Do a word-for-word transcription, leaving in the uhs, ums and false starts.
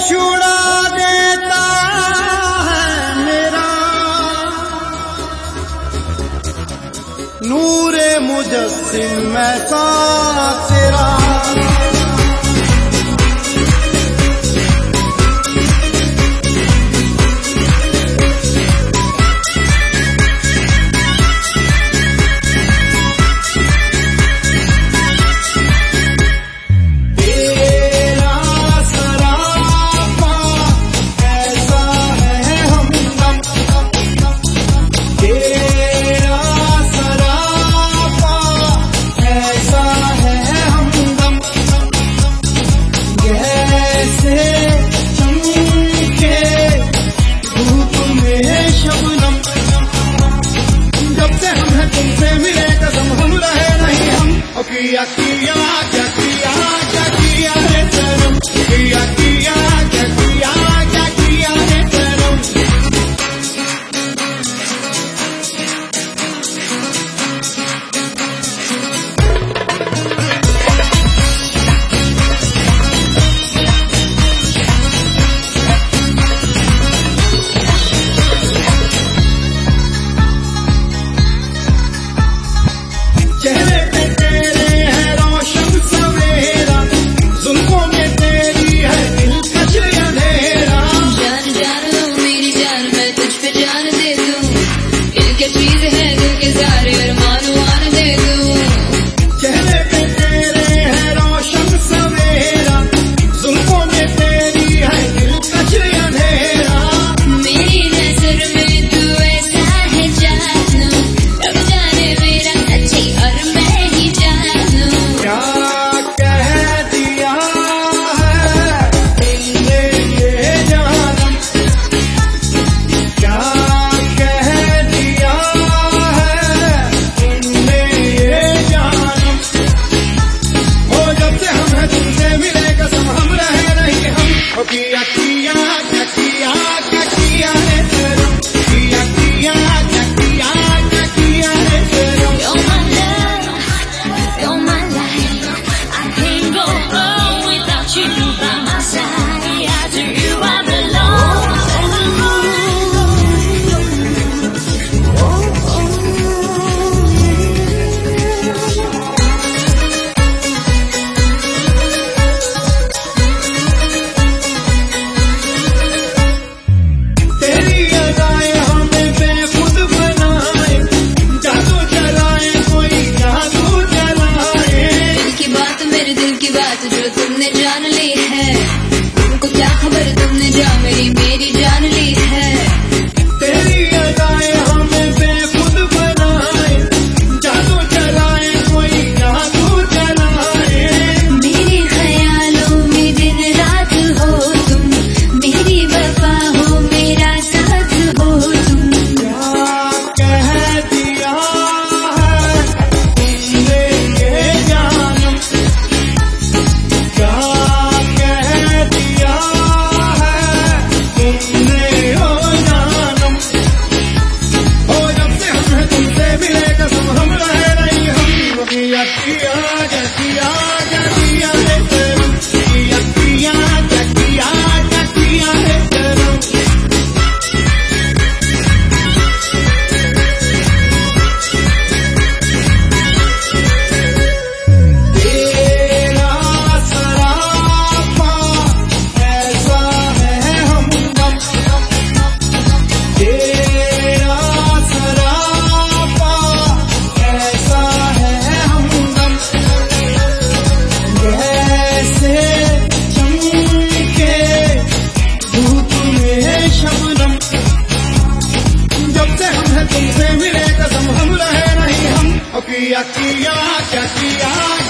छुड़ा देता है मेरा नूरे मुजस्सिम ऐसा तेरा। किया किया क्या किया क्या किया रे सनम, किया किया क्या किया क्या किया रे सनम। चेहरे पे चीज है दिल के सारे अरमान वान दे दूं। चेहरे पे तेरे है रोशन सवेरा, जुल्फों में तेरी है दिलकश अंधेरा। मेरी नजर में तू ऐसा है जानू, रब जाने मेरा सच्ची और मैं ही जानू। क्या कह दिया है तुमने ये जानम, क्या किया किया क्या किया क्या किया रे सनम, किया किया क्या किया क्या किया रे सनम। You're my love, you're my life, I can't go on without you by my side. To you I belong. जो तुमने जान ली है, तुमको क्या खबर तुमने जा मेरी मेरी जान ली है। तेरी अदाएं हमें बेखुद बनाए, जादू चलाए कोई जादू चलाए। मेरे ख्यालों में दिन रात हो तुम, मेरी वफा हो मेरा साथ हो तुम। क्या कह दिया है तुमने ये जानम, क्या कह दिया है तुमने ओ जानम। हो जब से हमें तुमसे मिले कसम हम रह रही हम। किया किया क्या किया क्या किया रे सनम, किया किया क्या किया क्या किया रे सनम। तुमसे मिले कसम हम रहे नहीं हम। किया किया क्या किया